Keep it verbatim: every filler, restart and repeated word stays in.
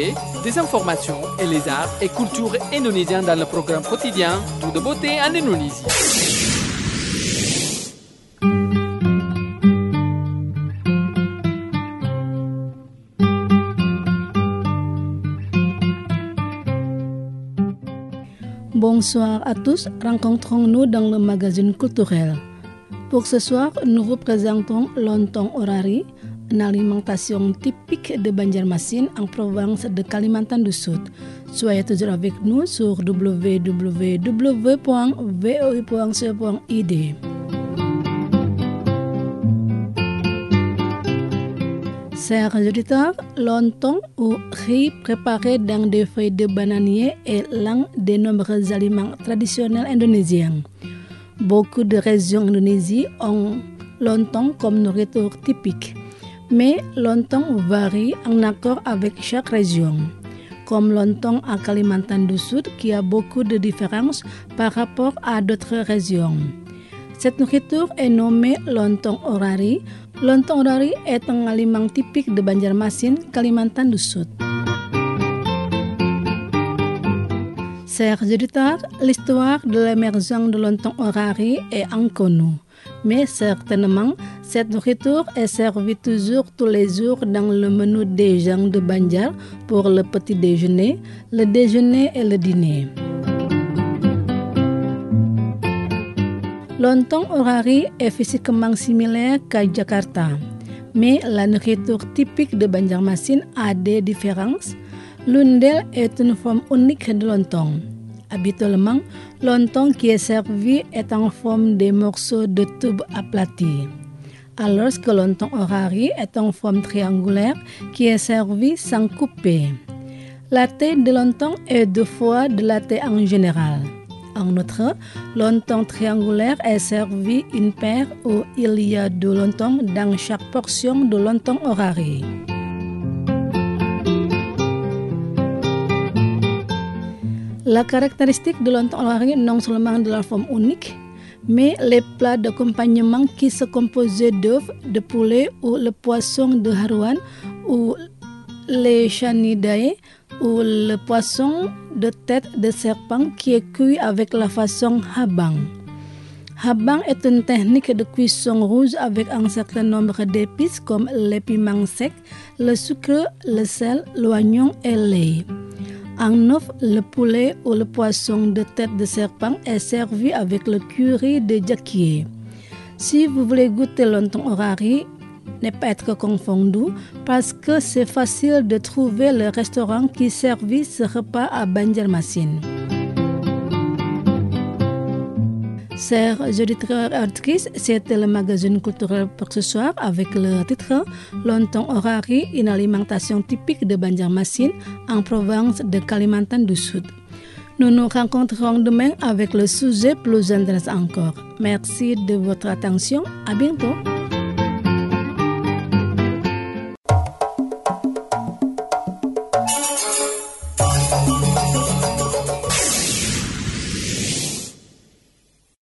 l'actualité, des informations et les arts et cultures indonésiens dans le programme quotidien Tout de beauté en Indonésie. Bonsoir à tous, rencontrons-nous dans le magazine culturel. Pour ce soir, nous vous présentons lontong orari, une alimentation typique de Banjarmasin en province de Kalimantan du Sud. Soyez toujours avec nous sur w w w point v o i point c point i d. Chers auditeurs, lontong ou riz préparé dans des feuilles de bananier est l'un des nombreux aliments traditionnels indonésiens. Beaucoup de régions d'Indonésie ont lontong comme nourriture typique, mais lontong varie en accord avec chaque région. Comme lontong à Kalimantan du Sud qui a beaucoup de différences par rapport à d'autres régions. Cette nourriture est nommée lontong orari. Lontong orari est un aliment typique de Banjarmasin, Kalimantan du Sud. Chers auditeurs, l'histoire de l'émergence de lontong orari est inconnue. Mais certainement, cette nourriture est servie toujours tous les jours dans le menu des gens de Banjar pour le petit déjeuner, le déjeuner et le dîner. Lontong orari est physiquement similaire qu'à Jakarta, mais la nourriture typique de Banjarmasin a des différences. L'une d'elles est une forme unique de lontong. Habituellement, lontong qui est servi est en forme de morceaux de tubes aplatis, alors que lontong orari est en forme triangulaire qui est servi sans couper. La taille de lontong est deux fois de la taille en général. En outre, lontong triangulaire est servi une paire où il y a deux lontongs dans chaque portion de lontong orari. La caractéristique de lontong orari non seulement de la forme unique, mais les plats d'accompagnement qui se composaient d'œufs, de poulet ou le poisson de haruan ou les chanidae ou le poisson de tête de serpent qui est cuit avec la façon habang. Habang est une technique de cuisson rouge avec un certain nombre d'épices comme les piments secs, le sucre, le sel, l'oignon et l'ail. En off, le poulet ou le poisson de tête de serpent est servi avec le curry de jacquier. Si vous voulez goûter lontong orari, ne pas être confondu parce que c'est facile de trouver le restaurant qui servit ce repas à Banjarmasin. Chers auditeurs et auditrices, c'était le magazine culturel pour ce soir avec le titre Lontong orari, une alimentation typique de Banjarmasin en province de Kalimantan du Sud. Nous nous rencontrerons demain avec le sujet plus intéressant encore. Merci de votre attention. À bientôt.